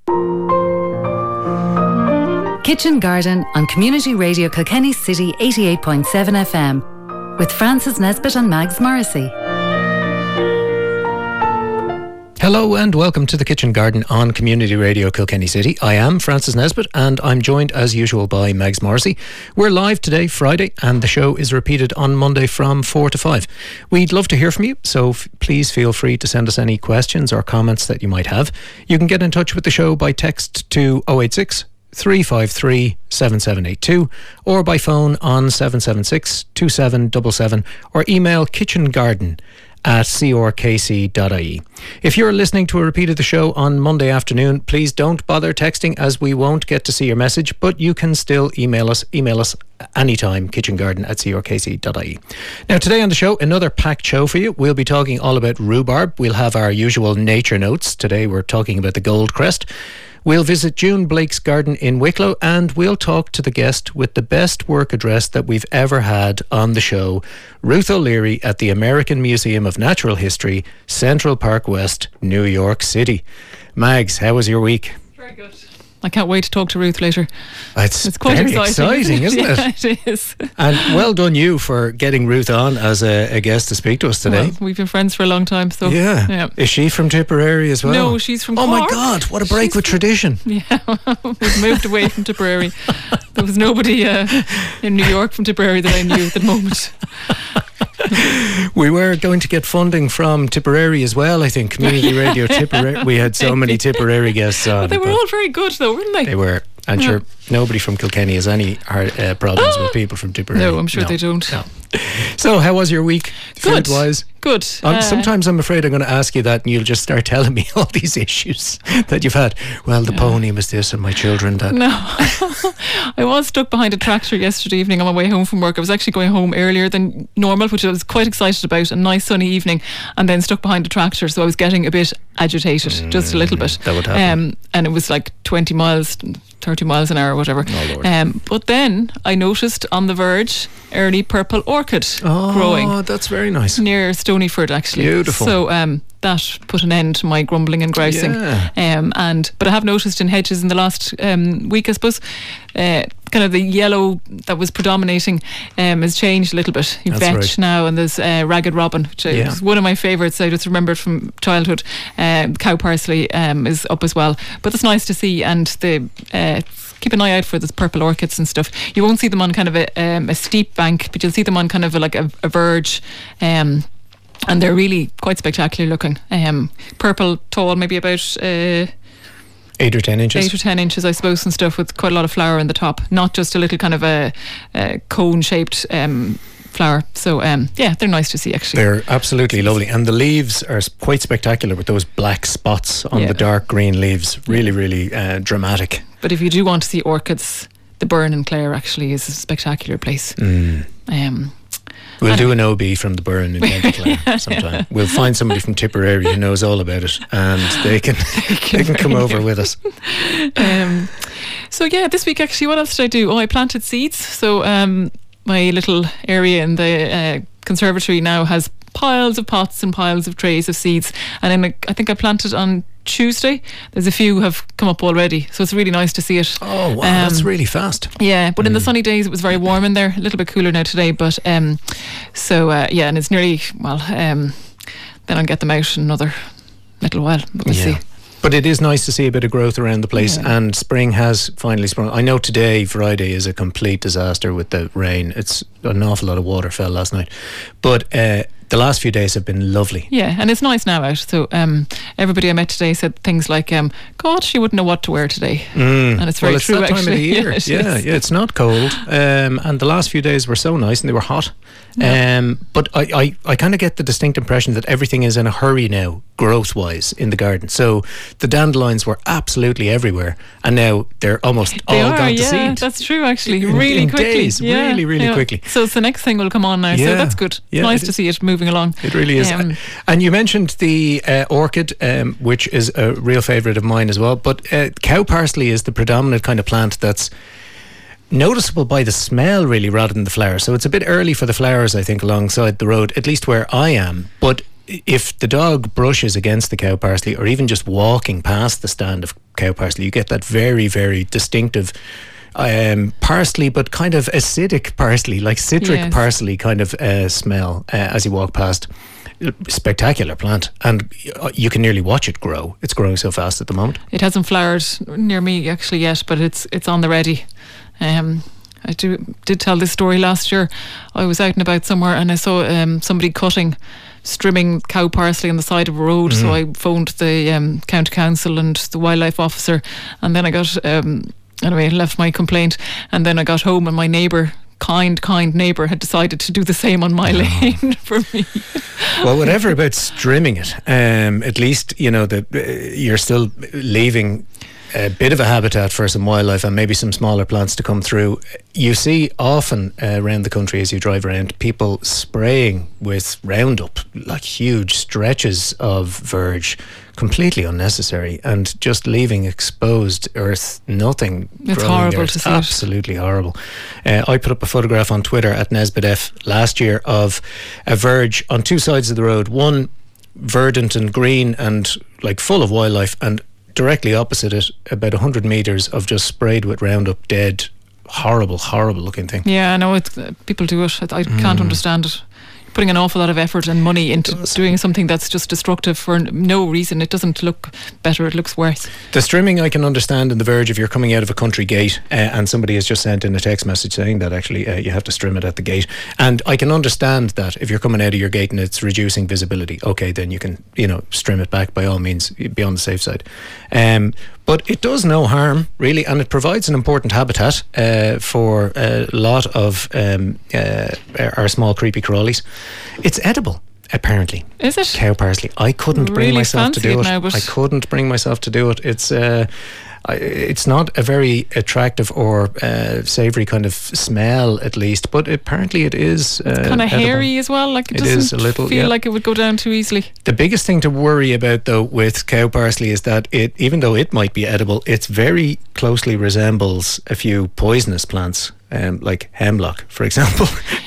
Kitchen Garden on Community Radio Kilkenny City 88.7 FM with Francis Nesbitt and Mags Morrissey. Hello and welcome to the Kitchen Garden on Community Radio Kilkenny City. I am Francis Nesbitt and I'm joined as usual by Mags Morrissey. We're live today, Friday, and the show is repeated on Monday from 4 to 5. We'd love to hear from you, so please feel free to send us any questions or comments that you might have. You can get in touch with the show by text to 086 353 7782 or by phone on 776 2777 or email kitchengarden@crkc.ie. If you're listening to a repeat of the show on Monday afternoon, please don't bother texting as we won't get to see your message, but you can still email us anytime, kitchengarden@crkc.ie. Now today on the show, another packed show for you. We'll be talking all about rhubarb. We'll have our usual nature notes. Today we're talking about the Goldcrest. We'll visit June Blake's garden in Wicklow and we'll talk to the guest with the best work address that we've ever had on the show, Ruth O'Leary at the American Museum of Natural History, Central Park West, New York City. Mags, how was your week? Very good. I can't wait to talk to Ruth later. It's quite very exciting, isn't it? Yeah, it is. And well done you for getting Ruth on as a guest to speak to us today. Well, we've been friends for a long time, so yeah. Is she from Tipperary as well? No, she's from Cork. Oh my God, what a break with tradition. Yeah, we've moved away from Tipperary. There was nobody in New York from Tipperary that I knew at the moment. We were going to get funding from Tipperary as well, I think. Community Radio Tipperary. We had so many Tipperary guests on. But they were all very good though, weren't they? They were. And sure, nobody from Kilkenny has any problems with people from Tipperary. No, I'm sure they don't. No. So, how was your week? Good. Food-wise? Good. Sometimes I'm afraid I'm going to ask you that and you'll just start telling me all these issues that you've had. Well, the pony was this and my children that. No. I was stuck behind a tractor yesterday evening on my way home from work. I was actually going home earlier than normal, which I was quite excited about. A nice sunny evening, and then stuck behind a tractor. So I was getting a bit agitated, just a little bit. That would happen. And it was like 20 miles, 30 miles an hour, whatever. Oh, Lord. But then I noticed on the verge early purple orchid growing. Oh, that's very nice. Near Stonyford, actually. Beautiful. So that put an end to my grumbling and grousing. Yeah. But I have noticed in hedges in the last week, I suppose, kind of the yellow that was predominating has changed a little bit. You vetch right. now, and there's ragged robin, which is one of my favourites. I just remembered from childhood. Cow parsley is up as well, but it's nice to see. And the keep an eye out for the purple orchids and stuff. You won't see them on kind of a steep bank, but you'll see them on kind of like a verge. And they're really quite spectacular looking. Purple, tall, maybe about 8 or 10 inches. 8 or 10 inches, I suppose, and stuff, with quite a lot of flower in the top. Not just a little kind of a cone-shaped flower. So, they're nice to see, actually. They're absolutely lovely. And the leaves are quite spectacular with those black spots on the dark green leaves. Really, really dramatic. But if you do want to see orchids, the Burn in Clare actually is a spectacular place. We'll do an OB from the Burn in County Clare sometime. We'll find somebody from Tipperary who knows all about it, and they can come over with us. So this week actually, what else did I do? I planted seeds. So my little area in the conservatory now has piles of pots and piles of trays of seeds, and then I think I planted on Tuesday. There's a few have come up already, so it's really nice to see it. Oh wow, that's really fast. Yeah, but in the sunny days it was very warm in there. A little bit cooler now today, but and it's nearly then I'll get them out in another little while, but we'll see. But it is nice to see a bit of growth around the place, and spring has finally sprung. I know today, Friday, is a complete disaster with the rain. It's an awful lot of water fell last night, but the last few days have been lovely. Yeah, and it's nice now out. So everybody I met today said things like, God, she wouldn't know what to wear today. And it's very true, that actually. Time of the year. It's not cold. And the last few days were so nice and they were hot. But I kind of get the distinct impression that everything is in a hurry now, growth-wise, in the garden. So the dandelions were absolutely everywhere, and now they're almost all gone to seed. Yeah, that's true, actually. Really quickly. Days, really quickly. So it's the next thing will come on now, so that's good. Yeah, nice to see it moving along. It really is. And you mentioned the orchid, which is a real favourite of mine as well, but cow parsley is the predominant kind of plant that's noticeable by the smell, really, rather than the flowers. So it's a bit early for the flowers, I think, alongside the road, at least where I am. But if the dog brushes against the cow parsley, or even just walking past the stand of cow parsley. You get that very, very distinctive parsley, but kind of acidic parsley, like citric parsley kind of smell as you walk past. Spectacular plant, and you can nearly watch it grow. It's growing so fast at the moment. It hasn't flowered near me actually yet, but it's on the ready. I did tell this story last year. I was out and about somewhere and I saw somebody strimming cow parsley on the side of a road. So I phoned the county council and the wildlife officer, and then I got anyway, left my complaint, and then I got home and my neighbour, kind neighbour, had decided to do the same on my lane for me. Well, whatever about strimming it, at least you know that you're still leaving a bit of a habitat for some wildlife and maybe some smaller plants to come through. You see often around the country as you drive around, people spraying with Roundup, like huge stretches of verge, completely unnecessary, and just leaving exposed earth, nothing. It's horrible to see. Absolutely horrible. I put up a photograph on Twitter at NesbitF last year of a verge on two sides of the road, one verdant and green and like full of wildlife, and directly opposite it, about 100 metres of just sprayed with Roundup, dead, horrible looking thing. Yeah, I know people do it. I can't understand it. Putting an awful lot of effort and money into doing something that's just destructive for no reason. It doesn't look better, it looks worse. The strimming I can understand in the verge if you're coming out of a country gate and somebody has just sent in a text message saying that actually you have to strim it at the gate, and I can understand that if you're coming out of your gate and it's reducing visibility, okay, then you can strim it back by all means, be on the safe side. But it does no harm, really, and it provides an important habitat for a lot of our small creepy crawlies. It's edible, apparently. Is it? Cow parsley. I couldn't bring myself to do it. I couldn't bring myself to do it. It's not a very attractive or savoury kind of smell, at least, but apparently it is kind of hairy as well. Like it doesn't is a little, feel like it would go down too easily. The biggest thing to worry about, though, with cow parsley is that even though it might be edible, it very closely resembles a few poisonous plants. Like hemlock, for example.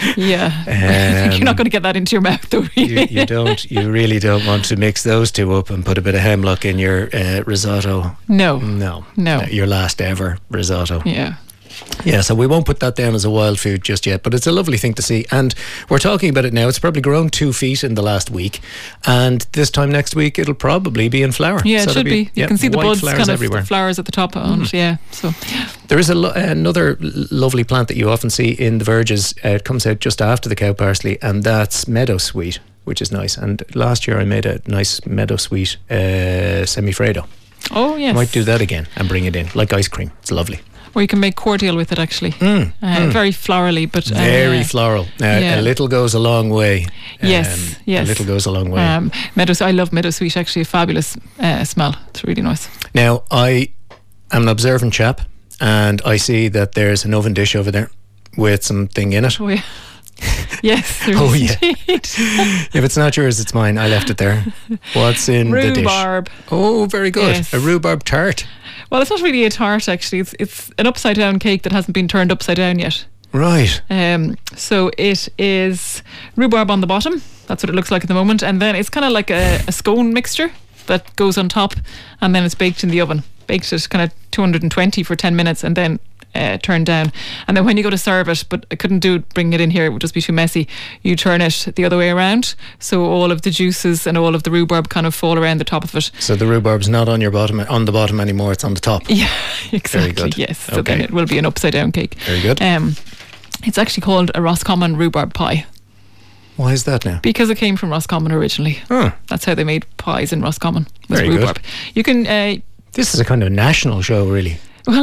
Yeah. You're not going to get that into your mouth, though, really. You really don't want to mix those two up and put a bit of hemlock in your risotto. No. Your last ever risotto. Yeah, so we won't put that down as a wild food just yet, but it's a lovely thing to see, and we're talking about it now. It's probably grown 2 feet in the last week, and this time next week it'll probably be in flower. Yeah, so it should be. You can see the buds, kind of everywhere. The flowers at the top on it. Yeah, so there is another lovely plant that you often see in the verges. It comes out just after the cow parsley, and that's meadowsweet, which is nice. And last year I made a nice meadowsweet semifredo. Oh yes, might do that again and bring it in like ice cream. It's lovely. Or you can make cordial with it, actually. Very florally, but very floral. A little goes a long way. Yes. A little goes a long way. I love meadowsweet. Actually, a fabulous smell. It's really nice. Now, I am an observant chap, and I see that there's an oven dish over there with something in it. Oh yeah. Yes. Oh yeah. If it's not yours, it's mine. I left it there. What's in the dish? Rhubarb. Oh, very good. Yes. A rhubarb tart. Well, it's not really a tart, actually. It's an upside down cake that hasn't been turned upside down yet. Right. So it is rhubarb on the bottom. That's what it looks like at the moment. And then it's kind of like a scone mixture that goes on top, and then it's baked in the oven. Baked at kind of 220 for 10 minutes and then turned down. And then when you go to serve it, but I couldn't bring it in here, it would just be too messy, you turn it the other way around, so all of the juices and all of the rhubarb kind of fall around the top of it. So the rhubarb's not on the bottom anymore, it's on the top. Yeah, exactly. Very good. Yes. So then it will be an upside down cake. Very good. It's actually called a Roscommon rhubarb pie. Why is that now? Because it came from Roscommon originally. Oh. That's how they made pies in Roscommon. Very rhubarb. Good. You can. This is a kind of national show, really. Well,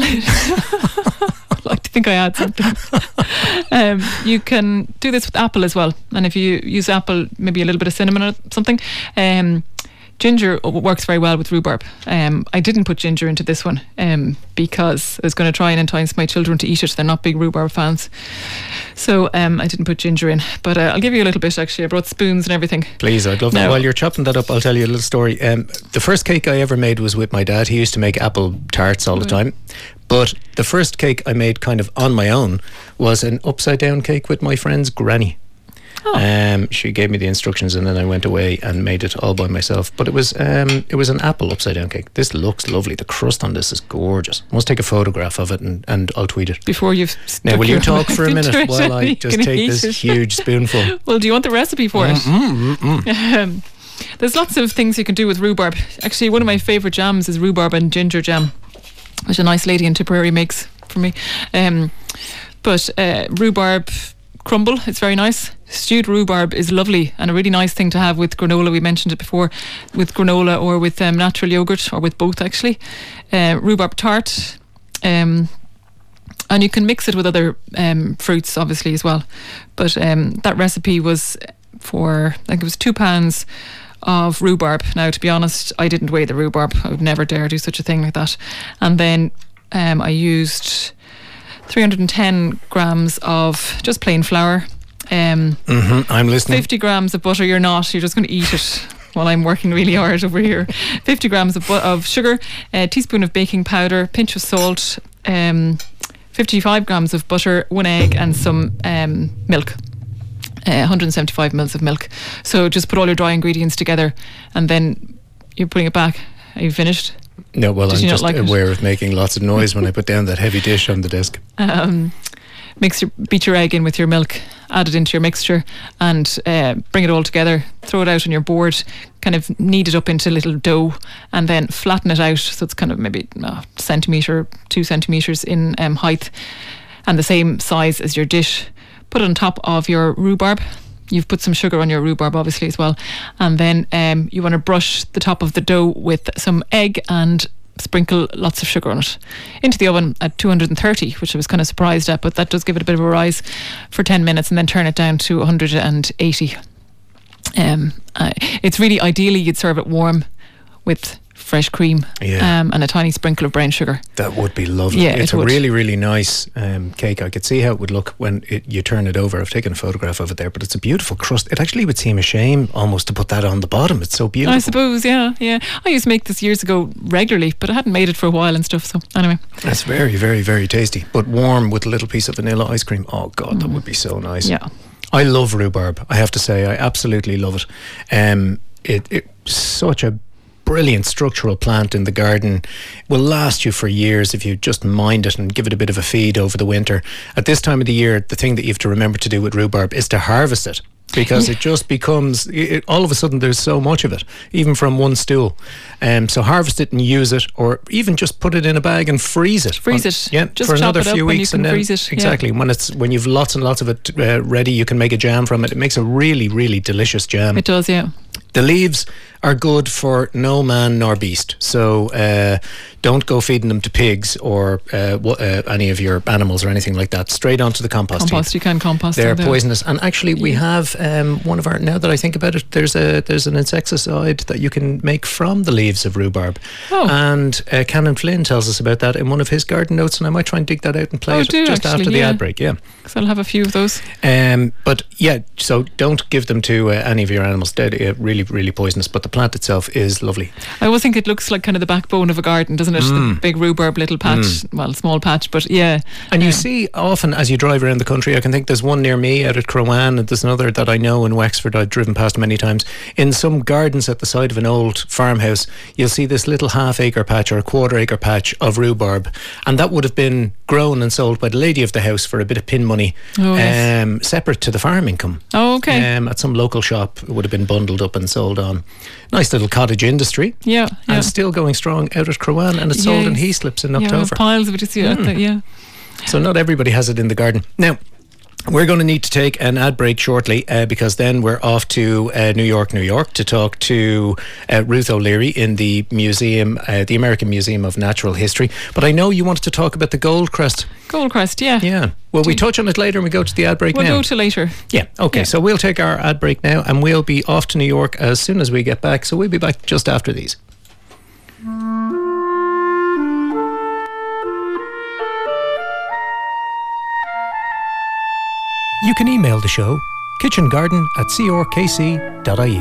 I'd like to think I had something. You can do this with apple as well, and if you use apple, maybe a little bit of cinnamon or something. Ginger works very well with rhubarb. I didn't put ginger into this one because I was going to try and entice my children to eat it. They're not big rhubarb fans. So I didn't put ginger in. But I'll give you a little bit, actually. I brought spoons and everything. Please, I'd love that. While you're chopping that up, I'll tell you a little story. The first cake I ever made was with my dad. He used to make apple tarts all the time. But the first cake I made kind of on my own was an upside down cake with my friend's granny. She gave me the instructions, and then I went away and made it all by myself. But it was an apple upside down cake. This looks lovely. The crust on this is gorgeous. I must take a photograph of it and I'll tweet it. Before you've now, will you talk for a minute while I just take this huge spoonful? Well, do you want the recipe for it? There's lots of things you can do with rhubarb. Actually, one of my favourite jams is rhubarb and ginger jam, which a nice lady in Tipperary makes for me. But rhubarb crumble, it's very nice. Stewed rhubarb is lovely and a really nice thing to have with granola. We mentioned it before, with granola or with natural yogurt, or with both actually. Rhubarb tart, and you can mix it with other fruits obviously as well. But that recipe was for, I think it was 2 pounds of rhubarb. Now, to be honest, I didn't weigh the rhubarb. I would never dare do such a thing like that. And then I used 310 grams of just plain flour. I'm listening. 50 grams of butter. You're just going to eat it while I'm working really hard over here. 50 grams of sugar, a teaspoon of baking powder, pinch of salt, 55 grams of butter, 1 egg, and some milk. 175 mils of milk. So just put all your dry ingredients together, and then you're putting it back. Are you finished? No, well, I'm just aware of making lots of noise when I put down that heavy dish on the desk. Beat your egg in with your milk, add it into your mixture, and bring it all together. Throw it out on your board, kind of knead it up into little dough, and then flatten it out so it's kind of maybe a centimetre, 2 centimetres in height, and the same size as your dish. Put it on top of your rhubarb. You've put some sugar on your rhubarb obviously as well, and then you want to brush the top of the dough with some egg and sprinkle lots of sugar on it into the oven at 230, which I was kind of surprised at, but that does give it a bit of a rise, for 10 minutes, and then turn it down to 180. It's really, ideally you'd serve it warm with fresh cream, and a tiny sprinkle of brown sugar. That would be lovely. Yeah, it's a really, really nice cake. I could see how it would look when you turn it over. I've taken a photograph of it there, but it's a beautiful crust. It actually would seem a shame almost to put that on the bottom. It's so beautiful. I suppose, yeah. I used to make this years ago regularly, but I hadn't made it for a while and stuff, so anyway. That's very, very, very tasty, but warm with a little piece of vanilla ice cream. Oh God, that would be so nice. Yeah. I love rhubarb, I have to say. I absolutely love it. It's such a brilliant structural plant in the garden. Will last you for years if you just mind it and give it a bit of a feed over the winter. At this time of the year, the thing that you have to remember to do with rhubarb is to harvest it, because it just becomes, all of a sudden there's so much of it, even from one stool. So harvest it and use it, or even just put it in a bag and freeze it. Yeah, just for another chop it few up weeks, and then freeze it. Exactly. When you've lots and lots of it ready, you can make a jam from it. It makes a really, really delicious jam. It does, yeah. The leaves are good for no man nor beast, so don't go feeding them to pigs or any of your animals or anything like that. Straight onto the compost heap. You can compost. They're poisonous, and actually we have one of our. Now that I think about it, there's an insecticide that you can make from the leaves of rhubarb. Oh. And Canon Flynn tells us about that in one of his garden notes, and I might try and dig that out and play it just after the ad break. Yeah, because I'll have a few of those. But yeah, so don't give them to any of your animals. They're really, really poisonous. But the plant itself is lovely. I always think it looks like kind of the backbone of a garden, doesn't it? The big rhubarb little patch, well, small patch, but yeah. And you see often as you drive around the country, I can think there's one near me out at Crowan, and there's another that I know in Wexford I've driven past many times. In some gardens at the side of an old farmhouse, you'll see this little half-acre patch or a quarter-acre patch of rhubarb, and that would have been grown and sold by the lady of the house for a bit of pin money, separate to the farm income. Oh, okay. At some local shop, it would have been bundled up and sold on. Nice little cottage industry. Yeah. And still going strong out at Crowan, and it's sold in Heathlips in October. Piles of it, you see that, yeah. So not everybody has it in the garden. Now, we're going to need to take an ad break shortly because then we're off to New York to talk to Ruth O'Leary in the museum, the American Museum of Natural History. But I know you wanted to talk about the Goldcrest. Goldcrest, yeah. Yeah. Will we touch on it later and we go to the ad break now? We'll go to later. Yeah, okay. Yeah. So we'll take our ad break now and we'll be off to New York as soon as we get back. So we'll be back just after these. You can email the show, kitchengarden@corkc.ie.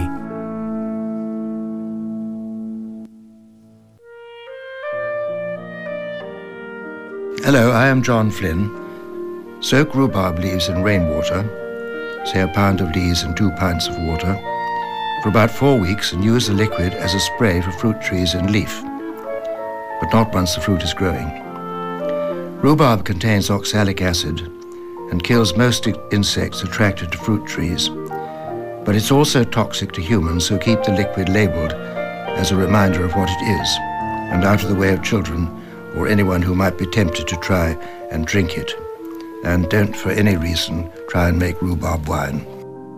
Hello, I am John Flynn. Soak rhubarb leaves in rainwater, say a pound of lees and 2 pints of water, for about 4 weeks and use the liquid as a spray for fruit trees in leaf, but not once the fruit is growing. Rhubarb contains oxalic acid and kills most insects attracted to fruit trees, but it's also toxic to humans, so keep the liquid labelled as a reminder of what it is, and out of the way of children or anyone who might be tempted to try and drink it. And don't for any reason try and make rhubarb wine.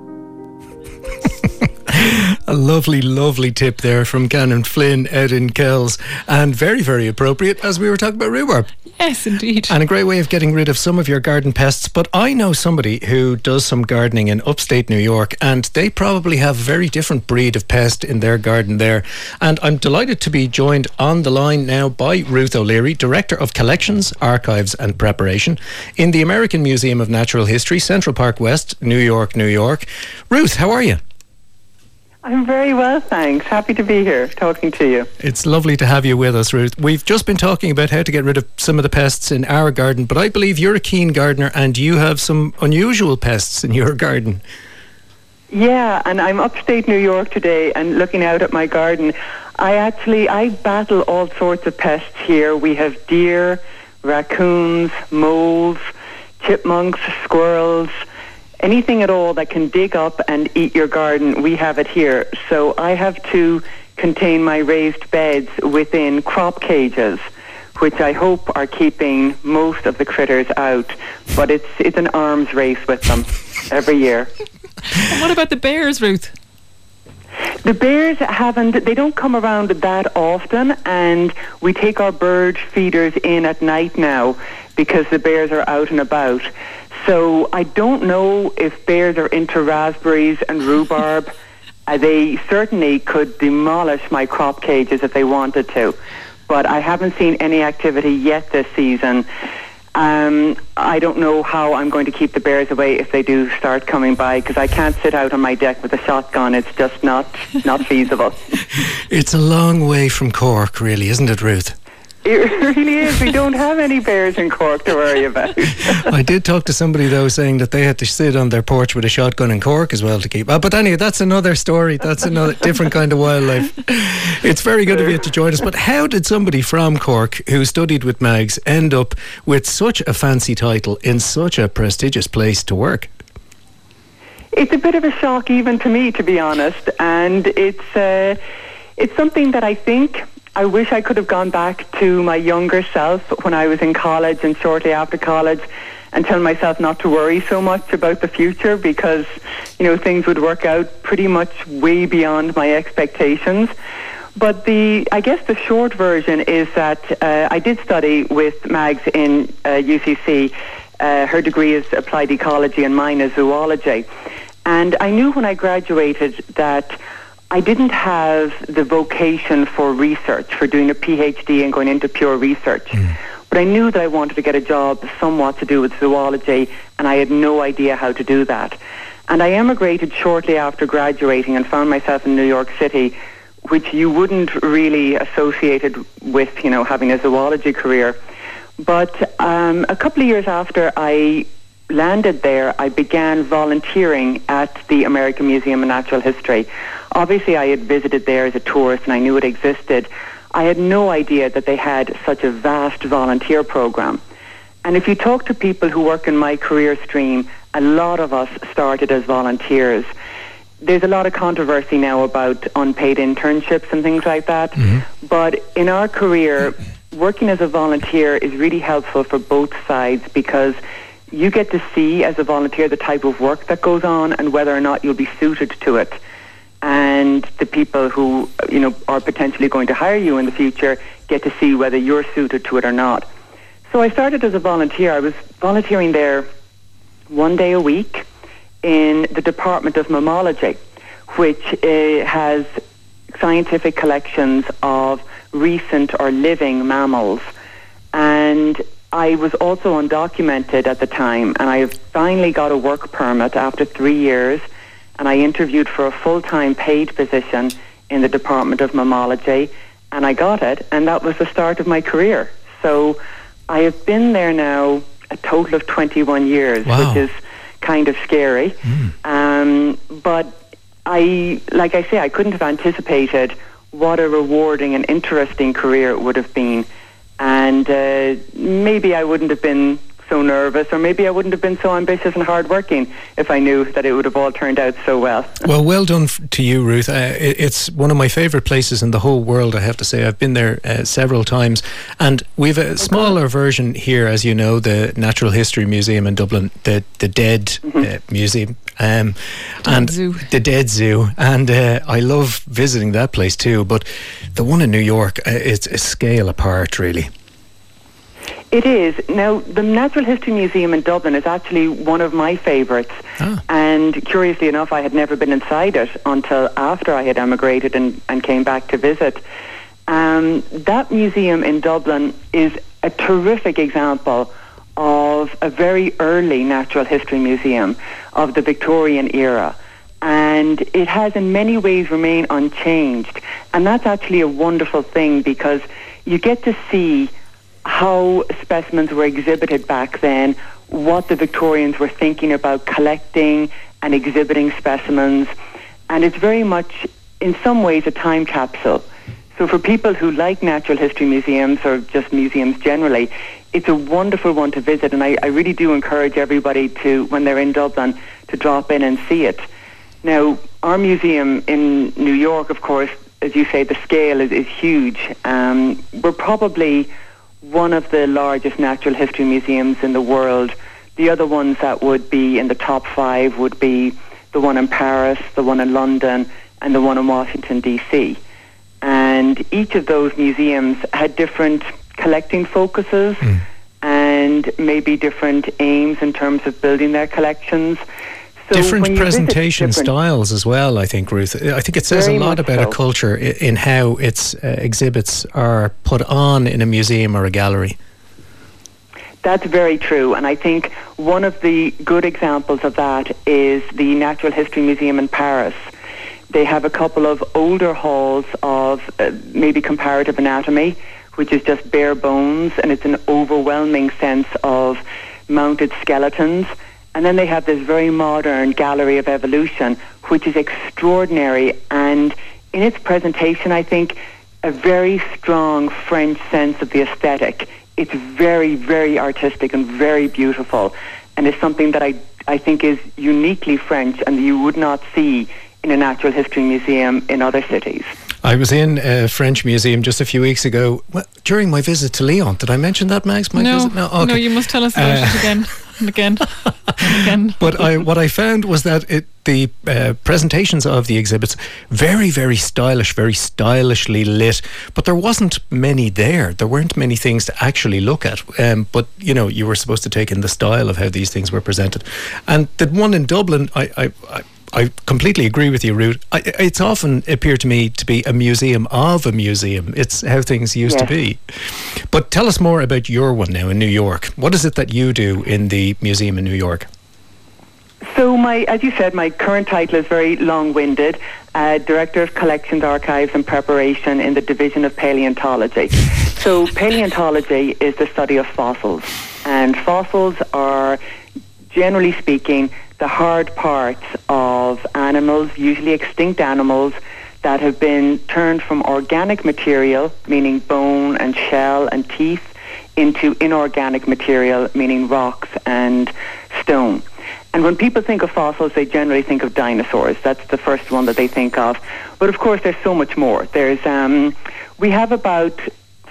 A lovely, lovely tip there from Canon Flynn out in Kells, and very, very appropriate as we were talking about rhubarb. Yes, indeed. And a great way of getting rid of some of your garden pests. But I know somebody who does some gardening in upstate New York, and they probably have a very different breed of pest in their garden there. And I'm delighted to be joined on the line now by Ruth O'Leary, Director of Collections, Archives and Preparation in the American Museum of Natural History, Central Park West, New York, New York. Ruth, how are you? I'm very well, thanks. Happy to be here talking to you. It's lovely to have you with us, Ruth. We've just been talking about how to get rid of some of the pests in our garden, but I believe you're a keen gardener and you have some unusual pests in your garden. Yeah, and I'm upstate New York today and looking out at my garden. I battle all sorts of pests here. We have deer, raccoons, moles, chipmunks, squirrels, anything at all that can dig up and eat your garden, we have it here. So I have to contain my raised beds within crop cages, which I hope are keeping most of the critters out. But it's an arms race with them every year. And what about the bears, Ruth? The bears they don't come around that often, and we take our bird feeders in at night now because the bears are out and about. So I don't know if bears are into raspberries and rhubarb. They certainly could demolish my crop cages if they wanted to, but I haven't seen any activity yet this season. I don't know how I'm going to keep the bears away if they do start coming by, because I can't sit out on my deck with a shotgun. It's just not feasible. It's a long way from Cork, really, isn't it, Ruth? It really is. We don't have any bears in Cork to worry about. I did talk to somebody, though, saying that they had to sit on their porch with a shotgun in Cork as well to keep... But anyway, that's another story. That's another different kind of wildlife. It's very good of you to join us. But how did somebody from Cork who studied with Mags end up with such a fancy title in such a prestigious place to work? It's a bit of a shock even to me, to be honest. And it's something that I wish I could have gone back to my younger self when I was in college and shortly after college and tell myself not to worry so much about the future, because, things would work out pretty much way beyond my expectations. But I guess the short version is that I did study with Mags in UCC. Her degree is applied ecology and mine is zoology. And I knew when I graduated that I didn't have the vocation for research, for doing a PhD and going into pure research. But I knew that I wanted to get a job somewhat to do with zoology, and I had no idea how to do that. And I emigrated shortly after graduating and found myself in New York City, which you wouldn't really associate it with, having a zoology career. But a couple of years after I landed there, I began volunteering at the American Museum of Natural History. Obviously, I had visited there as a tourist and I knew it existed. I had no idea that they had such a vast volunteer program. And if you talk to people who work in my career stream, a lot of us started as volunteers. There's a lot of controversy now about unpaid internships and things like that. But in our career, working as a volunteer is really helpful for both sides, because you get to see as a volunteer the type of work that goes on and whether or not you'll be suited to it. And the people who, are potentially going to hire you in the future get to see whether you're suited to it or not. So I started as a volunteer. I was volunteering there 1 day a week in the Department of Mammalogy, which has scientific collections of recent or living mammals. And I was also undocumented at the time, and I finally got a work permit after 3 years, and I interviewed for a full-time paid position in the Department of Mammalogy, and I got it, and that was the start of my career. So I have been there now a total of 21 years, wow, which is kind of scary. But like I say, I couldn't have anticipated what a rewarding and interesting career it would have been. And maybe I wouldn't have been so nervous, or maybe I wouldn't have been so ambitious and hardworking if I knew that it would have all turned out so well. Well done to you, Ruth. It's one of my favourite places in the whole world, I have to say. I've been there several times, and we've a smaller version here, as you know, the Natural History Museum in Dublin, the Dead Museum, and the Dead Zoo, and I love visiting that place too. But the one in New York, it's a scale apart, really. It is. Now, the Natural History Museum in Dublin is actually one of my favourites. And curiously enough, I had never been inside it until after I had emigrated and came back to visit. That museum in Dublin is a terrific example of a very early natural history museum of the Victorian era. And it has in many ways remained unchanged. And that's actually a wonderful thing, because you get to see how specimens were exhibited back then, what the Victorians were thinking about collecting and exhibiting specimens. And it's very much, in some ways, a time capsule. So for people who like natural history museums, or just museums generally, it's a wonderful one to visit. And I really do encourage everybody to, when they're in Dublin, to drop in and see it. Now, our museum in New York, of course, as you say, the scale is huge. We're probably one of the largest natural history museums in the world. The other ones that would be in the top 5 would be the one in Paris, the one in London, and the one in Washington, D.C. And each of those museums had different collecting focuses and maybe different aims in terms of building their collections. So different presentation styles as well, I think, Ruth. I think it says a lot about a culture in how its exhibits are put on in a museum or a gallery. That's very true. And I think one of the good examples of that is the Natural History Museum in Paris. They have a couple of older halls of maybe comparative anatomy, which is just bare bones, and it's an overwhelming sense of mounted skeletons. And then they have this very modern Gallery of Evolution, which is extraordinary. And in its presentation, I think, a very strong French sense of the aesthetic. It's very, very artistic and very beautiful. And it's something that I think is uniquely French and you would not see in a natural history museum in other cities. I was in a French museum just a few weeks ago during my visit to Lyon. Did I mention that, Mags? No, okay. No, you must tell us about it again and again and again. But what I found was that the presentations of the exhibits, very, very stylish, very stylishly lit, but there wasn't many there. There weren't many things to actually look at. But, you know, you were supposed to take in the style of how these things were presented. And the one in Dublin, I completely agree with you, Ruth. It's often appeared to me to be a museum of a museum. It's how things used to be. But tell us more about your one now in New York. What is it that you do in the museum in New York? So as you said, my current title is very long-winded. Director of Collections, Archives and Preparation in the Division of Paleontology. So paleontology is the study of fossils. And fossils are, generally speaking, the hard parts of animals, usually extinct animals, that have been turned from organic material, meaning bone and shell and teeth, into inorganic material, meaning rocks and stone. And when people think of fossils, they generally think of dinosaurs. That's the first one that they think of. But of course, there's so much more. We have about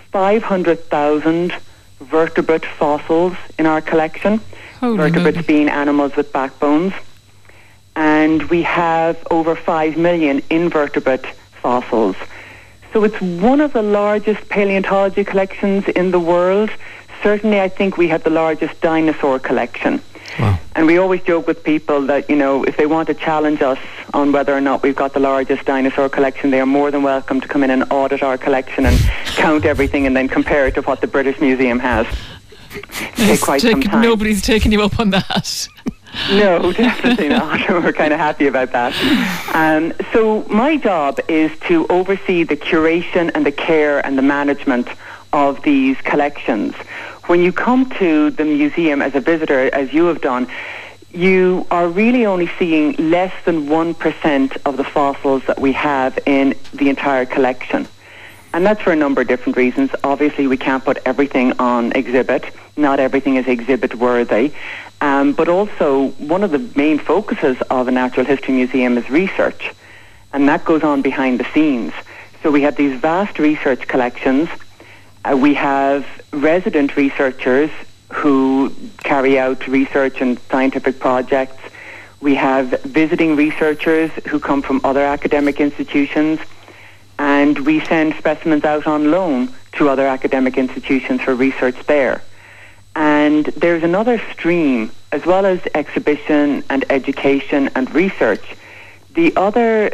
500,000 vertebrate fossils in our collection. Vertebrates being animals with backbones. And we have over 5 million invertebrate fossils. So it's one of the largest paleontology collections in the world. Certainly, I think we have the largest dinosaur collection. Wow. And we always joke with people that, you know, if they want to challenge us on whether or not we've got the largest dinosaur collection, they are more than welcome to come in and audit our collection and count everything and then compare it to what the British Museum has. Take quite some time. Nobody's taking you up on that. No, definitely not. We're kind of happy about that. So my job is to oversee the curation and the care and the management of these collections. When you come to the museum as a visitor, as you have done, you are really only seeing less than 1% of the fossils that we have in the entire collection. And that's for a number of different reasons. Obviously, we can't put everything on exhibit. Not everything is exhibit worthy. But also, one of the main focuses of a natural history museum is research. And that goes on behind the scenes. So we have these vast research collections. We have resident researchers who carry out research and scientific projects. We have visiting researchers who come from other academic institutions. And we send specimens out on loan to other academic institutions for research there. And there's another stream, as well as exhibition and education and research. The other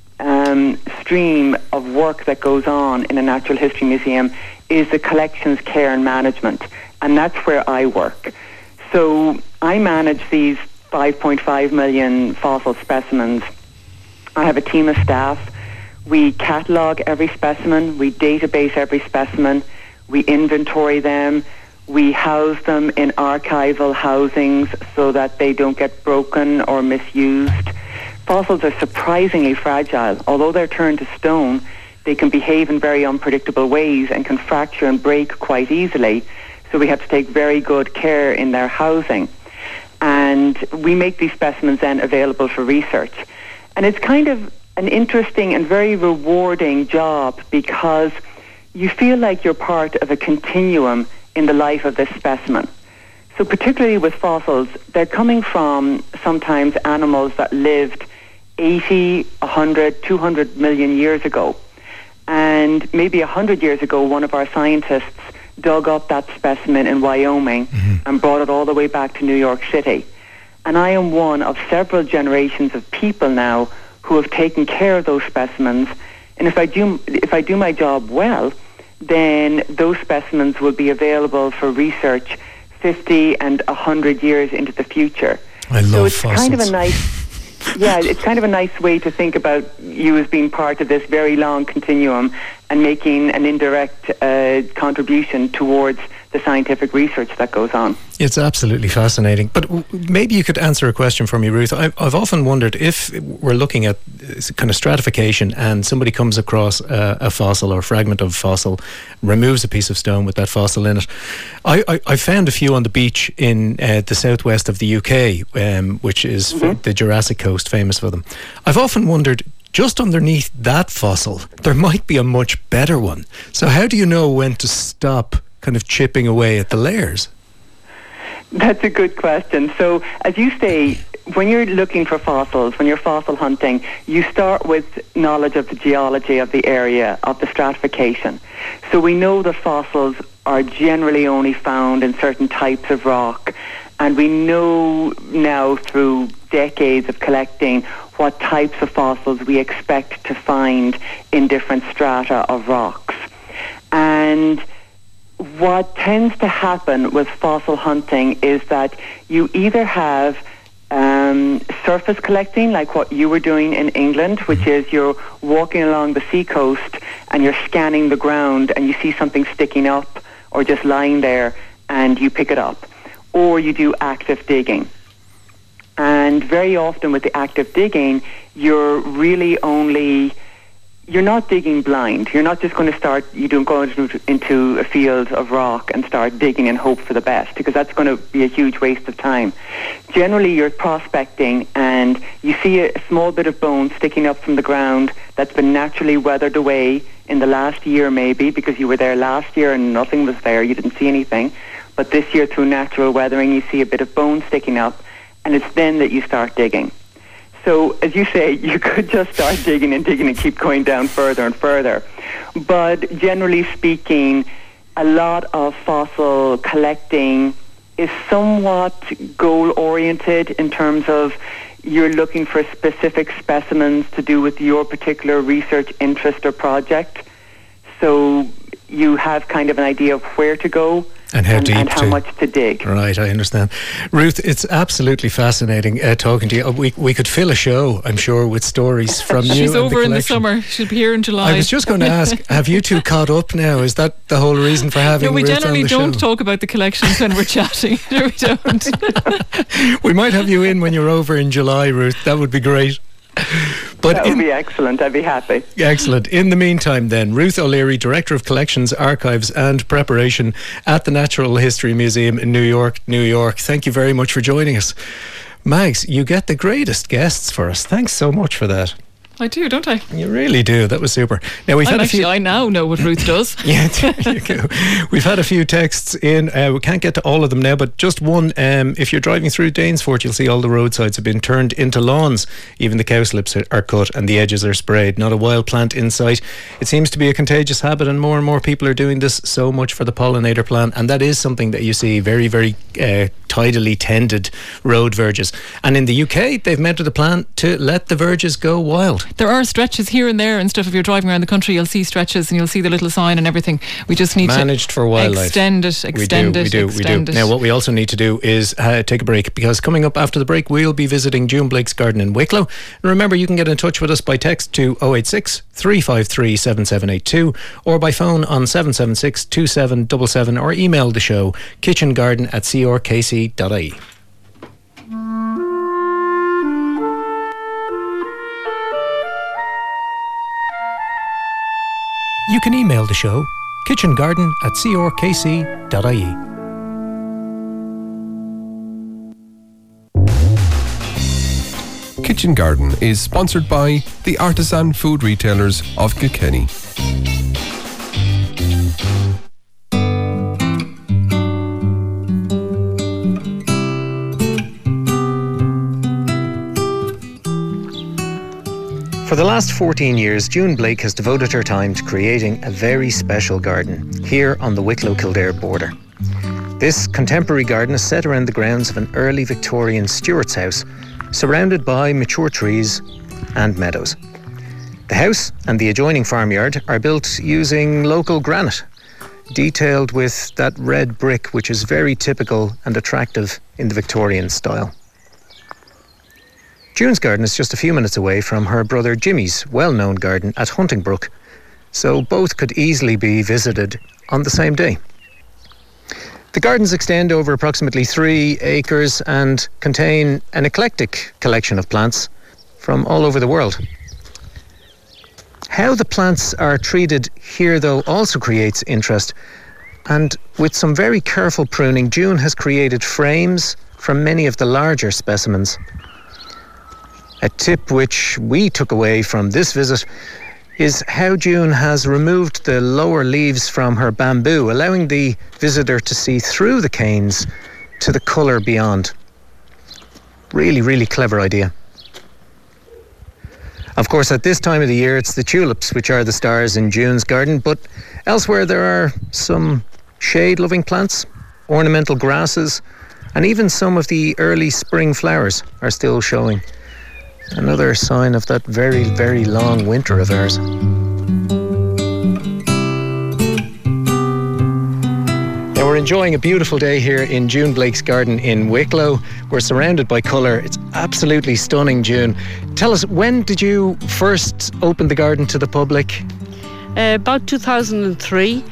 stream of work that goes on in a natural history museum is the collections care and management. And that's where I work. So I manage these 5.5 million fossil specimens. I have a team of staff. We catalogue every specimen, we database every specimen, we inventory them, we house them in archival housings so that they don't get broken or misused. Fossils are surprisingly fragile. Although they're turned to stone, they can behave in very unpredictable ways and can fracture and break quite easily. So we have to take very good care in their housing. And we make these specimens then available for research. And it's kind of an interesting and very rewarding job because you feel like you're part of a continuum in the life of this specimen. So particularly with fossils, they're coming from sometimes animals that lived 80, 100, 200 million years ago. And maybe 100 years ago, one of our scientists dug up that specimen in Wyoming and brought it all the way back to New York City. And I am one of several generations of people now who have taken care of those specimens. And if I do my job well, then those specimens will be available for research 50 and 100 years into the future. I love so it's fossils. kind of a nice, it's kind of a nice way to think about you as being part of this very long continuum and making an indirect contribution towards the scientific research that goes on. It's absolutely fascinating. But maybe you could answer a question for me, Ruth. I've often wondered if we're looking at kind of stratification and somebody comes across a fossil or a fragment of a fossil, removes a piece of stone with that fossil in it. I found a few on the beach in the southwest of the UK, which is the Jurassic Coast, famous for them. I've often wondered, just underneath that fossil, there might be a much better one. So how do you know when to stop kind of chipping away at the layers? That's a good question. So, as you say, when you're looking for fossils, when you're fossil hunting, you start with knowledge of the geology of the area, of the stratification. So we know the fossils are generally only found in certain types of rock, and we know now through decades of collecting what types of fossils we expect to find in different strata of rocks. And what tends to happen with fossil hunting is that you either have surface collecting, like what you were doing in England, which is you're walking along the seacoast and you're scanning the ground and you see something sticking up or just lying there and you pick it up. Or you do active digging. And very often with the active digging, you're not digging blind. You're not just going to start, you don't go into a field of rock and start digging and hope for the best, because that's going to be a huge waste of time. Generally, you're prospecting and you see a small bit of bone sticking up from the ground that's been naturally weathered away in the last year maybe, because you were there last year and nothing was there, you didn't see anything. But this year through natural weathering, you see a bit of bone sticking up, and it's then that you start digging. So, as you say, you could just start digging and keep going down further and further. But generally speaking, a lot of fossil collecting is somewhat goal-oriented in terms of you're looking for specific specimens to do with your particular research interest or project. So you have kind of an idea of where to go. And how deep and how much to dig. Right, I understand. Ruth, it's absolutely fascinating talking to you. We could fill a show, I'm sure, with stories from you. She's over in the collection. summer. She'll be here in July. I was just going to ask, have you two caught up now? Is that the whole reason for having No, we Ruth generally on the don't show? talk about the collections when we're chatting. No, we don't. We might have you in when you're over in July, Ruth. That would be great. But that would be excellent. I'd be happy. Excellent. In the meantime then, Ruth O'Leary, Director of Collections, Archives and Preparation at the Natural History Museum in New York, New York. Thank you very much for joining us. Mags, you get the greatest guests for us. Thanks so much for that. I do, don't I? You really do. That was super. Now we've had a few. I now know what Ruth does. Yeah, there you go. We've had a few texts in. We can't get to all of them now, but just one. If you're driving through Danesfort, you'll see all the roadsides have been turned into lawns. Even the cowslips are cut and the edges are sprayed. Not a wild plant in sight. It seems to be a contagious habit, and more people are doing this. So much for the pollinator plant, and that is something that you see very, very tidily tended road verges. And in the UK, they've made it a plan to let the verges go wild. There are stretches here and there and stuff. If you're driving around the country, you'll see stretches and you'll see the little sign and everything. We just need managed for wildlife. Extend it. We do. Now, what we also need to do is take a break, because coming up after the break, we'll be visiting June Blake's garden in Wicklow. And remember, you can get in touch with us by text to 086 353 7782 or by phone on 776 2777 or email the show kitchengarden@crkc.ie. You can email the show, kitchengarden@crkc.ie. Kitchen Garden is sponsored by the artisan food retailers of Kilkenny. For the last 14 years, June Blake has devoted her time to creating a very special garden here on the Wicklow-Kildare border. This contemporary garden is set around the grounds of an early Victorian steward's house, surrounded by mature trees and meadows. The house and the adjoining farmyard are built using local granite, detailed with that red brick which is very typical and attractive in the Victorian style. June's garden is just a few minutes away from her brother Jimmy's well-known garden at Huntingbrook, so both could easily be visited on the same day. The gardens extend over approximately 3 acres and contain an eclectic collection of plants from all over the world. How the plants are treated here, though, also creates interest, and with some very careful pruning, June has created frames from many of the larger specimens. A tip which we took away from this visit is how June has removed the lower leaves from her bamboo, allowing the visitor to see through the canes to the colour beyond. Really, really clever idea. Of course, at this time of the year, it's the tulips which are the stars in June's garden, but elsewhere there are some shade-loving plants, ornamental grasses, and even some of the early spring flowers are still showing. Another sign of that very, very long winter of ours. Now, we're enjoying a beautiful day here in June Blake's garden in Wicklow. We're surrounded by colour. It's absolutely stunning, June. Tell us, when did you first open the garden to the public? About 2003.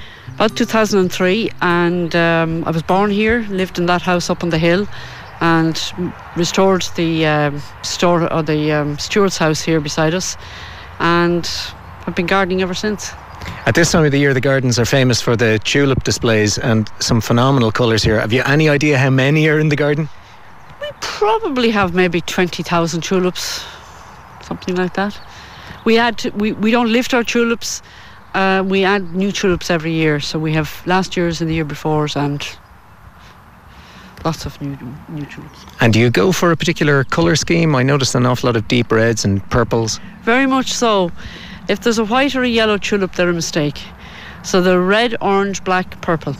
And I was born here, lived in that house up on the hill, and restored the steward's house here beside us, and I've been gardening ever since. At this time of the year, the gardens are famous for the tulip displays and some phenomenal colours here. Have you any idea how many are in the garden? We probably have maybe 20,000 tulips, something like that. We don't lift our tulips. We add new tulips every year, so we have last year's and the year before's and lots of new tulips. And do you go for a particular colour scheme? I noticed an awful lot of deep reds and purples. Very much so. If there's a white or a yellow tulip, they're a mistake. So they're red, orange, black, purple.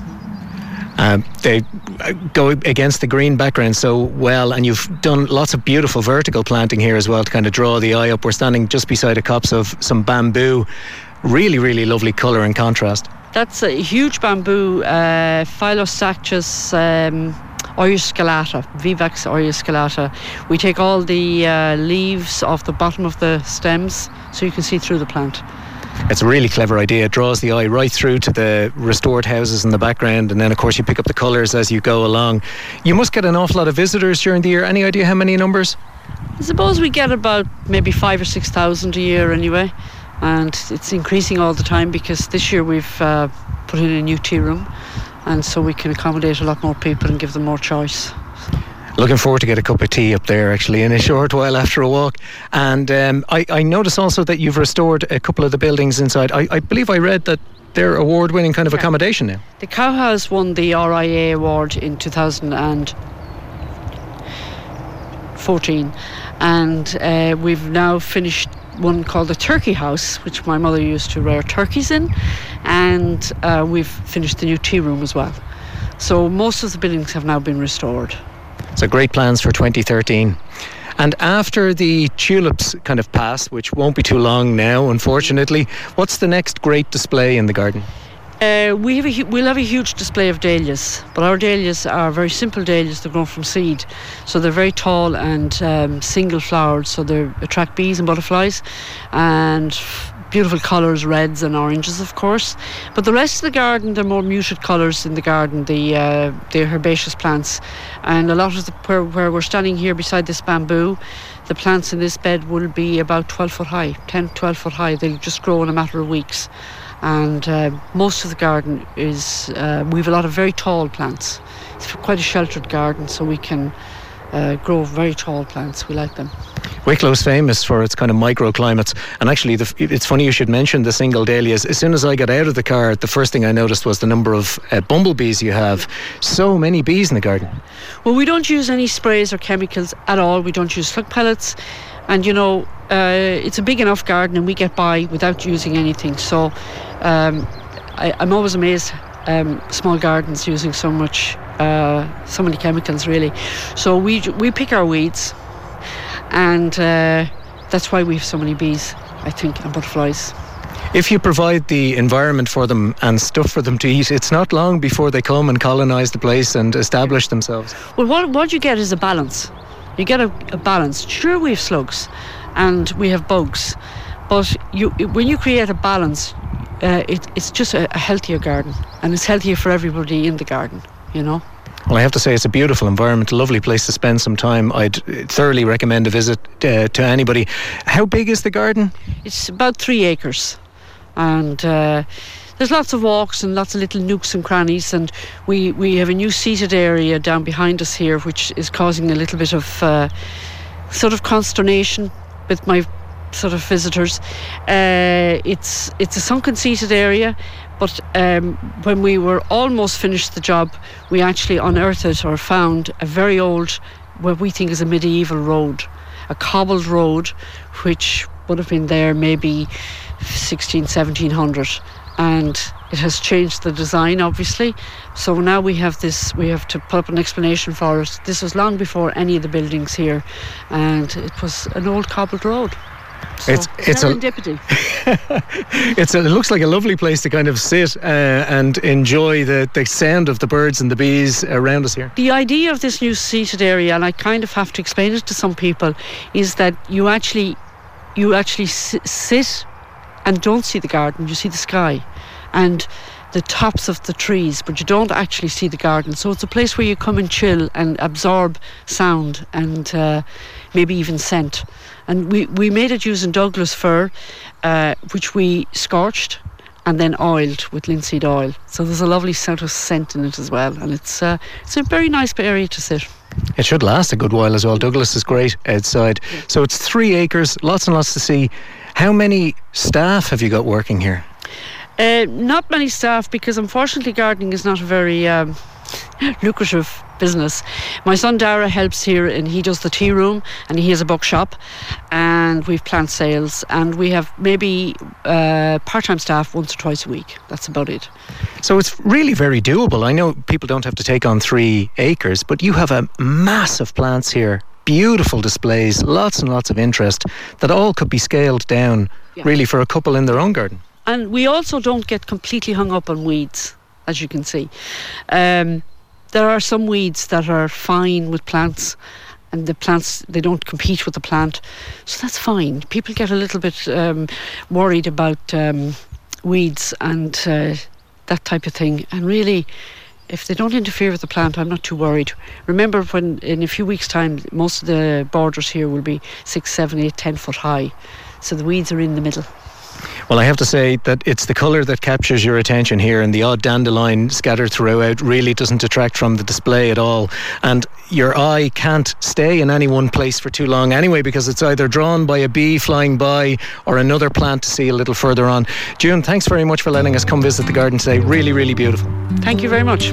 They go against the green background so well, and you've done lots of beautiful vertical planting here as well to kind of draw the eye up. We're standing just beside a copse of some bamboo. Really, really lovely colour and contrast. That's a huge bamboo, Phylostachys Oriuscalata, Vivax Oriuscalata. We take all the leaves off the bottom of the stems so you can see through the plant. It's a really clever idea. It draws the eye right through to the restored houses in the background, and then of course you pick up the colours as you go along. You must get an awful lot of visitors during the year. Any idea how many numbers? I suppose we get about maybe 5,000 or 6,000 a year anyway, and it's increasing all the time because this year we've put in a new tea room, and so we can accommodate a lot more people and give them more choice. Looking forward to get a cup of tea up there actually in a short while after a walk. And I notice also that you've restored a couple of the buildings inside. I believe I read that they're award-winning kind of accommodation now. The Cow House won the RIA award in 2014, and we've now finished one called the Turkey House, which my mother used to rear turkeys in, and we've finished the new tea room as well. So most of the buildings have now been restored. So great plans for 2013. And after the tulips kind of pass, which won't be too long now, unfortunately, what's the next great display in the garden? We'll have a huge display of dahlias, but our dahlias are very simple dahlias. They're grown from seed, so they're very tall and single flowered, so they attract bees and butterflies, and beautiful colours, reds and oranges of course. But the rest of the garden, they're more muted colours in the garden, the herbaceous plants, and a lot of where we're standing here beside this bamboo, the plants in this bed will be about 12 foot high, 10, 12 foot high. They'll just grow in a matter of weeks. And most of the garden is, we have a lot of very tall plants. It's quite a sheltered garden, so we can grow very tall plants. We like them. Wicklow's famous for its kind of microclimates, and actually it's funny you should mention the single dahlias. As soon as I got out of the car, the first thing I noticed was the number of bumblebees you have. So many bees in the garden. Well, we don't use any sprays or chemicals at all. We don't use slug pellets, and you know, it's a big enough garden and we get by without using anything. So I'm always amazed small gardens using so many chemicals really. So we pick our weeds, and that's why we have so many bees, I think, and butterflies. If you provide the environment for them and stuff for them to eat, it's not long before they come and colonise the place and establish themselves. Well, what you get is a balance. You get a balance. Sure, we have slugs and we have bugs, but when you create a balance, it's just a healthier garden, and it's healthier for everybody in the garden, you know. Well, I have to say it's a beautiful environment, a lovely place to spend some time. I'd thoroughly recommend a visit to anybody. How big is the garden? It's about 3 acres, and there's lots of walks and lots of little nooks and crannies, and we have a new seated area down behind us here, which is causing a little bit of sort of consternation with my sort of visitors. It's a sunken seated area, but when we were almost finished the job, we actually unearthed or found a very old, what we think is a medieval road, a cobbled road, which would have been there maybe 1700, and it has changed the design obviously. So now we have to put up an explanation for it. This was long before any of the buildings here, and it was an old cobbled road. So it's serendipity. It looks like a lovely place to kind of sit and enjoy the sound of the birds and the bees around us here. The idea of this new seated area, and I kind of have to explain it to some people, is that you actually sit and don't see the garden, you see the sky and the tops of the trees, but you don't actually see the garden. So it's a place where you come and chill and absorb sound and maybe even scent. And we made it using Douglas fir, which we scorched and then oiled with linseed oil. So there's a lovely sort of scent in it as well, and it's a very nice area to sit. It should last a good while as well. Douglas is great outside. So it's 3 acres, lots and lots to see. How many staff have you got working here? Not many staff, because unfortunately gardening is not a very lucrative business. My son Dara helps here, and he does the tea room, and he has a bookshop, and we've plant sales, and we have maybe part-time staff once or twice a week. That's about it. So it's really very doable. I know people don't have to take on 3 acres, but you have a massive plants here, beautiful displays, lots and lots of interest, that all could be scaled down really for a couple in their own garden. And we also don't get completely hung up on weeds, as you can see. There are some weeds that are fine with plants, and the plants, they don't compete with the plant, so that's fine. People get a little bit worried about weeds and that type of thing, and really, if they don't interfere with the plant, I'm not too worried. Remember, when in a few weeks' time, most of the borders here will be 6, 7, 8, 10 foot high, so the weeds are in the middle. Well, I have to say that it's the colour that captures your attention here, and the odd dandelion scattered throughout really doesn't detract from the display at all. And your eye can't stay in any one place for too long anyway, because it's either drawn by a bee flying by or another plant to see a little further on. June, thanks very much for letting us come visit the garden today. Really, really beautiful. Thank you very much.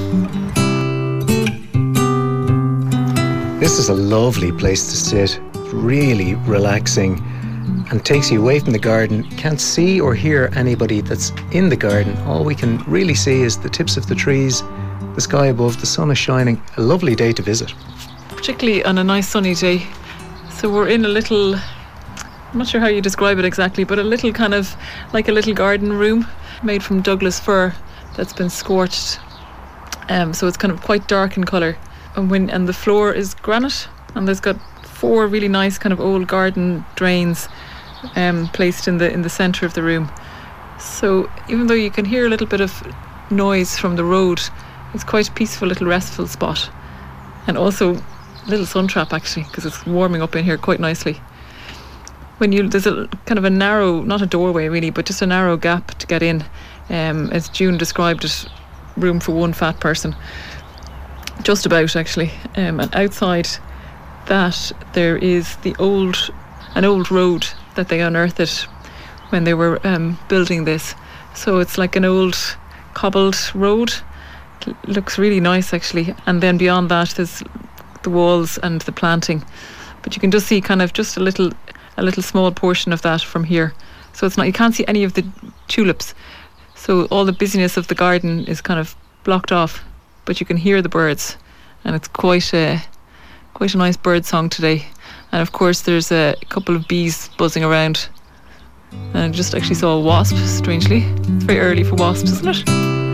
This is a lovely place to sit, really relaxing, and takes you away from the garden. Can't see or hear anybody that's in the garden. All we can really see is the tips of the trees, the sky above, the sun is shining. A lovely day to visit. Particularly on a nice sunny day. So we're in a little, I'm not sure how you describe it exactly, but a little kind of like a little garden room made from Douglas fir that's been scorched. So it's kind of quite dark in colour. And the floor is granite, and there's got 4 really nice kind of old garden drains placed in the centre of the room. So even though you can hear a little bit of noise from the road, it's quite a peaceful little restful spot, and also a little sun trap actually, because it's warming up in here quite nicely. There's a kind of a narrow, not a doorway really, but just a narrow gap to get in, as June described it, room for one fat person, just about actually. And outside that there is an old road that they unearthed when they were building this. So it's like an old cobbled road. It looks really nice actually. And then beyond that there's the walls and the planting, but you can just see kind of just a little small portion of that from here. So it's not, you can't see any of the tulips, so all the busyness of the garden is kind of blocked off, but you can hear the birds, and it's quite a nice bird song today. And of course there's a couple of bees buzzing around, and I just actually saw a wasp, strangely. It's very early for wasps, isn't it?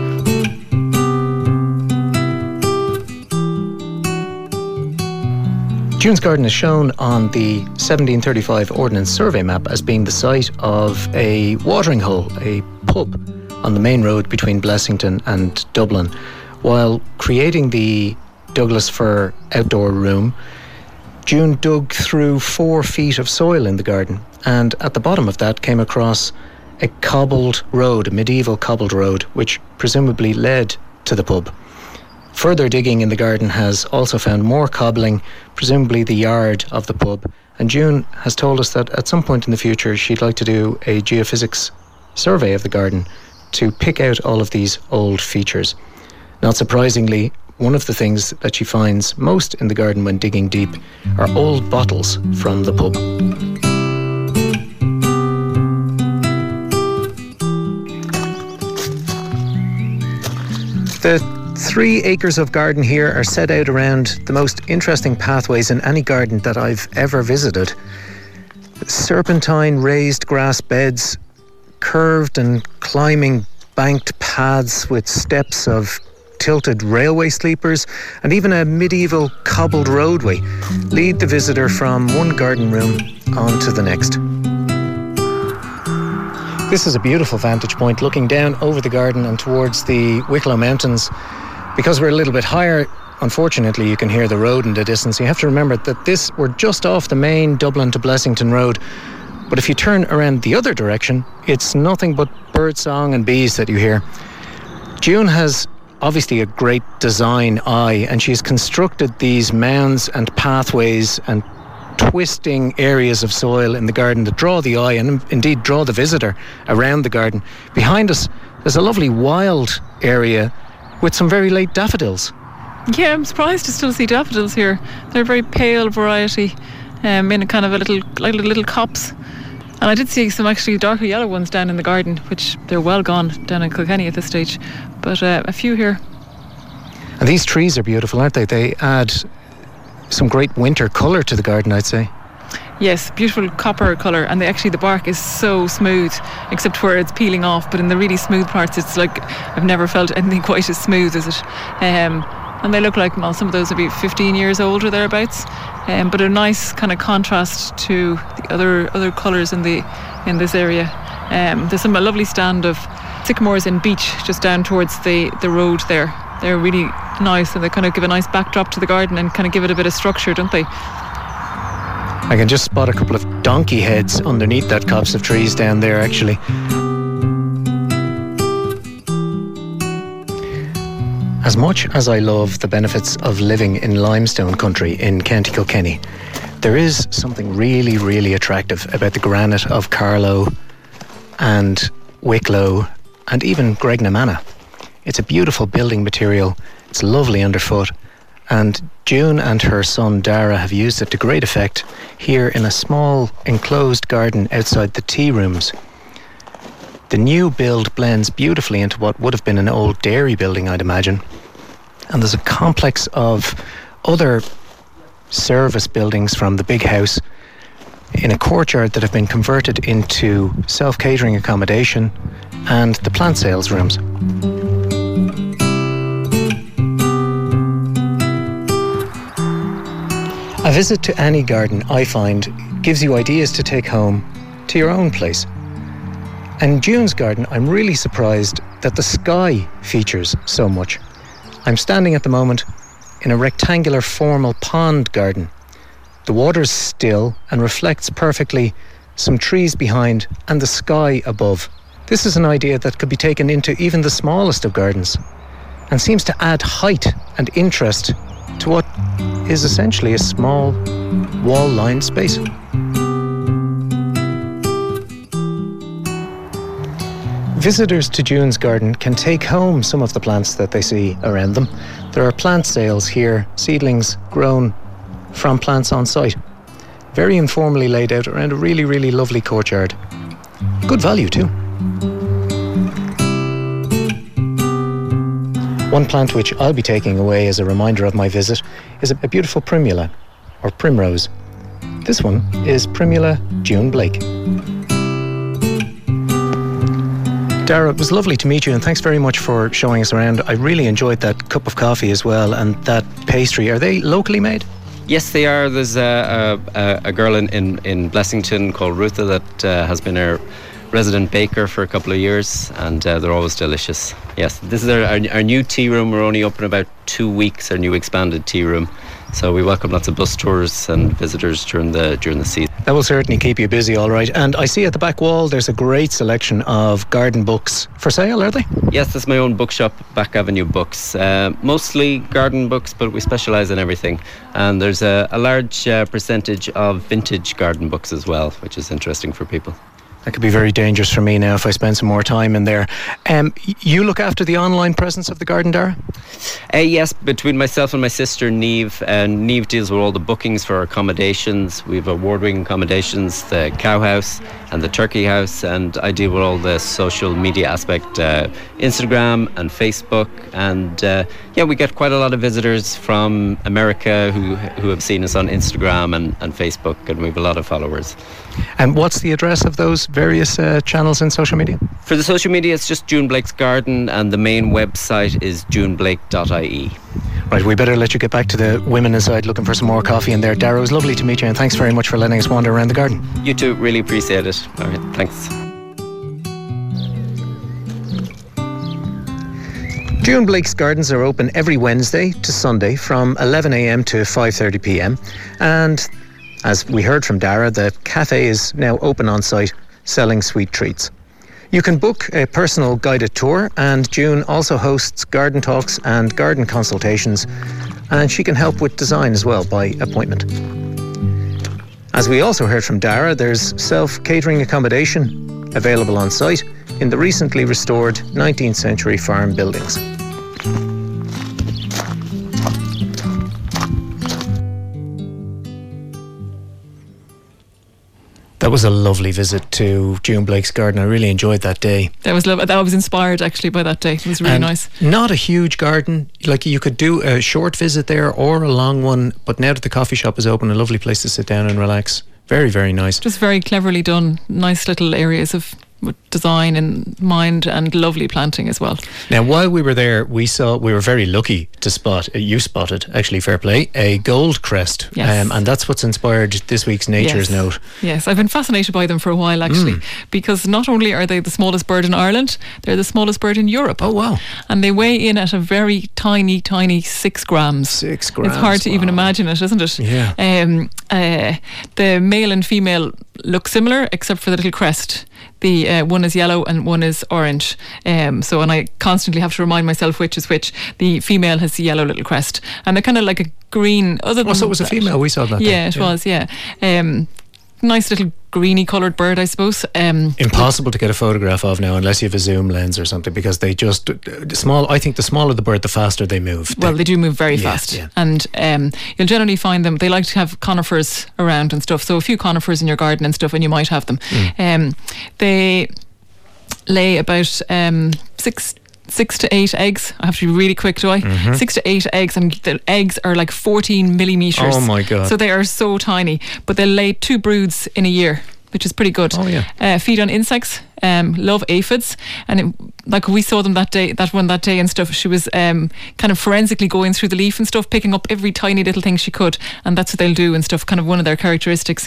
June's Garden is shown on the 1735 Ordnance Survey map as being the site of a watering hole, a pub on the main road between Blessington and Dublin. While creating the Douglas fir outdoor room, June dug through 4 feet of soil in the garden, and at the bottom of that came across a cobbled road, a medieval cobbled road, which presumably led to the pub. Further digging in the garden has also found more cobbling, presumably the yard of the pub, and June has told us that at some point in the future she'd like to do a geophysics survey of the garden to pick out all of these old features. Not surprisingly, one of the things that she finds most in the garden when digging deep are old bottles from the pub. The 3 acres of garden here are set out around the most interesting pathways in any garden that I've ever visited. Serpentine raised grass beds, curved and climbing banked paths with steps of tilted railway sleepers, and even a medieval cobbled roadway lead the visitor from one garden room on to the next. This is a beautiful vantage point looking down over the garden and towards the Wicklow Mountains. Because we're a little bit higher, unfortunately you can hear the road in the distance. You have to remember that we're just off the main Dublin to Blessington road, but if you turn around the other direction, it's nothing but birdsong and bees that you hear. June has obviously a great design eye, and she's constructed these mounds and pathways and twisting areas of soil in the garden that draw the eye and indeed draw the visitor around the garden. Behind us there's a lovely wild area with some very late daffodils. Yeah, I'm surprised to still see daffodils here. They're a very pale variety, in a kind of a little copse. And I did see some actually darker yellow ones down in the garden, which they're well gone down in Kilkenny at this stage, but a few here. And these trees are beautiful, aren't they? They add some great winter colour to the garden, I'd say. Yes, beautiful copper colour, and the bark is so smooth, except where it's peeling off. But in the really smooth parts, it's like I've never felt anything quite as smooth as it. And they look like, well, some of those would be 15 years old or thereabouts. But a nice kind of contrast to the other colours in this area. There's a lovely stand of sycamores in beech just down towards the road there. They're really nice, and they kind of give a nice backdrop to the garden and kind of give it a bit of structure, don't they? I can just spot a couple of donkey heads underneath that copse of trees down there, actually. As much as I love the benefits of living in limestone country in County Kilkenny, there is something really, really attractive about the granite of Carlow and Wicklow and even Gregnamanagh. It's a beautiful building material, it's lovely underfoot, and June and her son Dara have used it to great effect here in a small enclosed garden outside the tea rooms. The new build blends beautifully into what would have been an old dairy building, I'd imagine. And there's a complex of other service buildings from the big house in a courtyard that have been converted into self-catering accommodation and the plant sales rooms. A visit to any garden, I find, gives you ideas to take home to your own place. And June's garden, I'm really surprised that the sky features so much. I'm standing at the moment in a rectangular formal pond garden. The water's still and reflects perfectly some trees behind and the sky above. This is an idea that could be taken into even the smallest of gardens and seems to add height and interest to what is essentially a small wall-lined space. Visitors to June's garden can take home some of the plants that they see around them. There are plant sales here, seedlings grown from plants on site. Very informally laid out around a really, really lovely courtyard. Good value too. One plant which I'll be taking away as a reminder of my visit is a beautiful primula, or primrose. This one is Primula June Blake. Dara, it was lovely to meet you, and thanks very much for showing us around. I really enjoyed that cup of coffee as well, and that pastry. Are they locally made? Yes, they are. There's a girl in Blessington called Rutha that has been our resident baker for a couple of years, and they're always delicious. Yes, this is our new tea room. We're only open about 2 weeks, our new expanded tea room. So we welcome lots of bus tours and visitors during the season. That will certainly keep you busy, all right. And I see at the back wall there's a great selection of garden books for sale, are they? Yes, that's my own bookshop, Back Avenue Books. Mostly garden books, but we specialise in everything. And there's a large percentage of vintage garden books as well, which is interesting for people. That could be very dangerous for me now if I spend some more time in there. You look after the online presence of the garden, Dara? Yes, between myself and my sister Niamh. Niamh deals with all the bookings for our accommodations. We have award-winning accommodations, the cow house and the turkey house, and I deal with all the social media aspect, Instagram and Facebook. And we get quite a lot of visitors from America who have seen us on Instagram and Facebook, and we have a lot of followers. And what's the address of those various channels in social media? For the social media, it's just June Blake's Garden, and the main website is juneblake.ie. Right, we better let you get back to the women inside looking for some more coffee in there. Dara, it was lovely to meet you, and thanks very much for letting us wander around the garden. You too, really appreciate it. All right, thanks. June Blake's Gardens are open every Wednesday to Sunday from 11 a.m. to 5:30 p.m. And as we heard from Dara, the cafe is now open on site, selling sweet treats. You can book a personal guided tour, and June also hosts garden talks and garden consultations, and she can help with design as well by appointment. As we also heard from Dara, there's self-catering accommodation available on site in the recently restored 19th century farm buildings. That was a lovely visit to June Blake's garden. I really enjoyed that day. That was lovely. I was inspired actually by that day. It was really nice. Not a huge garden. Like, you could do a short visit there or a long one, but now that the coffee shop is open, a lovely place to sit down and relax. Very, very nice. Just very cleverly done. Nice little areas of design in mind, and lovely planting as well. Now, while we were there, we were very lucky to spot, you spotted, actually, fair play, a gold crest. Yes. And that's what's inspired this week's Nature's Note. Yes, I've been fascinated by them for a while, actually, because not only are they the smallest bird in Ireland, they're the smallest bird in Europe. Oh, wow. And they weigh in at a very tiny 6 grams. 6 grams. It's hard to even imagine it, isn't it? Yeah. The male and female look similar, except for the little crest. The one is yellow and one is orange. And I constantly have to remind myself which is which. The female has the yellow little crest, and they're kind of like a green. So it was a female. We saw that. Yeah, it was. Yeah. Nice little greeny coloured bird, I suppose. Impossible to get a photograph of now unless you have a zoom lens or something, because they just small. I think the smaller the bird, the faster they move. Well, they do move very fast, and you'll generally find them. They like to have conifers around and stuff. So a few conifers in your garden and stuff, and you might have them. They lay about 6 to 8 eggs. I have to be really quick, do I? 6 to 8 eggs, and the eggs are like 14 millimetres. Oh my God. So they are so tiny, but they lay 2 broods in a year, which is pretty good. Oh yeah. Feed on insects, love aphids, and we saw them that day and stuff. She was kind of forensically going through the leaf and stuff, picking up every tiny little thing she could, and that's what they'll do and stuff, kind of one of their characteristics.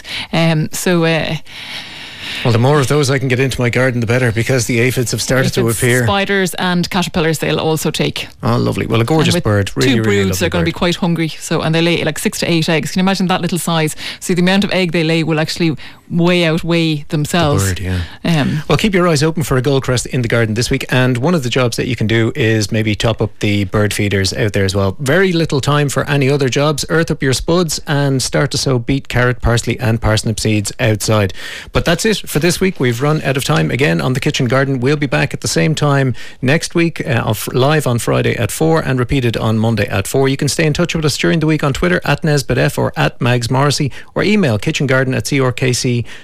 Well, the more of those I can get into my garden, the better, because the aphids have started to appear. Spiders and caterpillars they'll also take. Oh, lovely. Well, a gorgeous bird. Really, 2 broods, really lovely they're going to be quite hungry. And they lay like 6 to 8 eggs. Can you imagine that little size? So the amount of egg they lay will actually outweigh themselves. The bird, yeah. Well, keep your eyes open for a goldcrest in the garden this week. And one of the jobs that you can do is maybe top up the bird feeders out there as well. Very little time for any other jobs. Earth up your spuds and start to sow beet, carrot, parsley and parsnip seeds outside. But that's it for this week. We've run out of time again on The Kitchen Garden. We'll be back at the same time next week, live on Friday at 4 and repeated on Monday at 4. You can stay in touch with us during the week on Twitter @NesbittF or @MagsMorrissey, or email kitchengarden@crkc.ie.